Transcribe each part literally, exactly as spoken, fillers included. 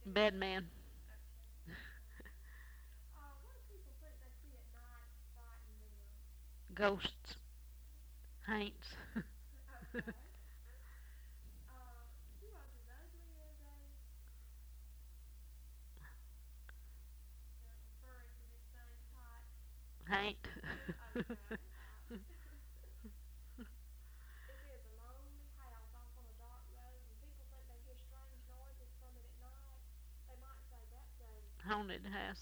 Bad man. Ghosts. Haints. Haint. Haunted house.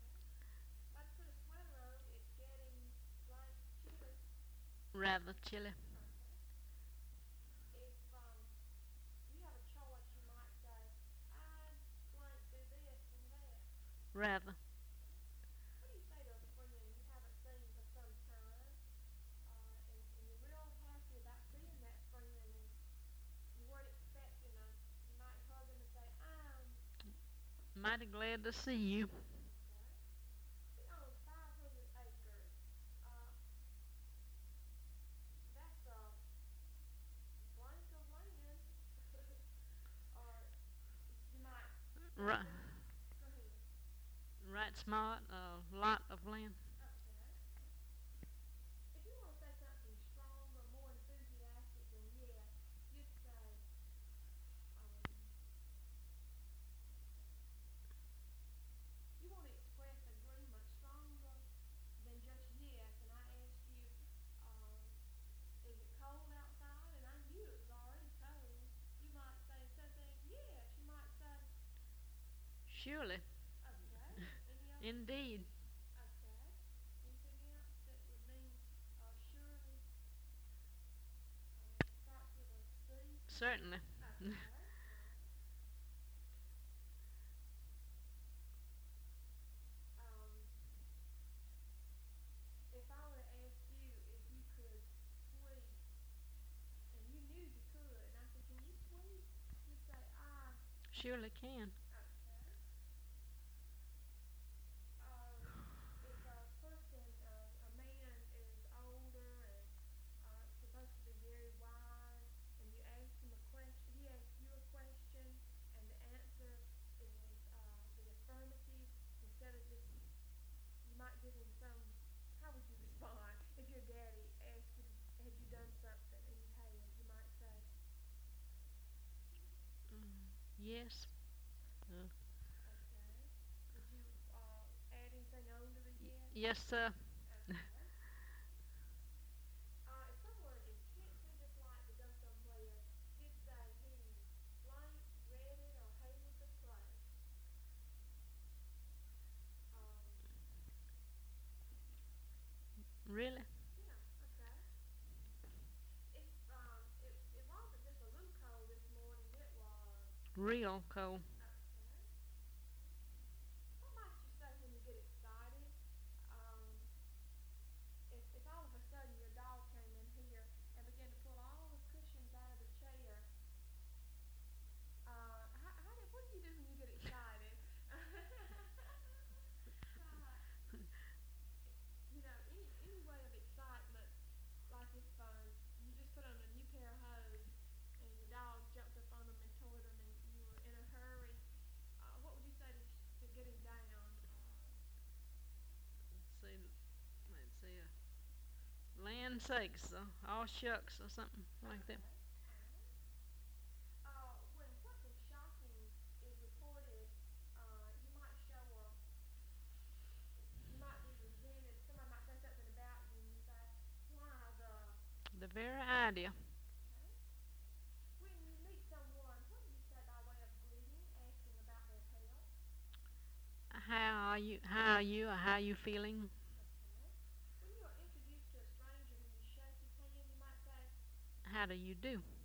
Rather chilly. Rather. Mighty glad to see you. Right, right smart. A lot of land. Surely. Indeed. Certainly. Surely can. Mm, yes. Uh, yes, sir. Really? Real cold. Let's see. Let's see. Uh, land sakes. Uh, all shucks or something like that. The very idea. How are you? How are you? Or how are you feeling? How do you do?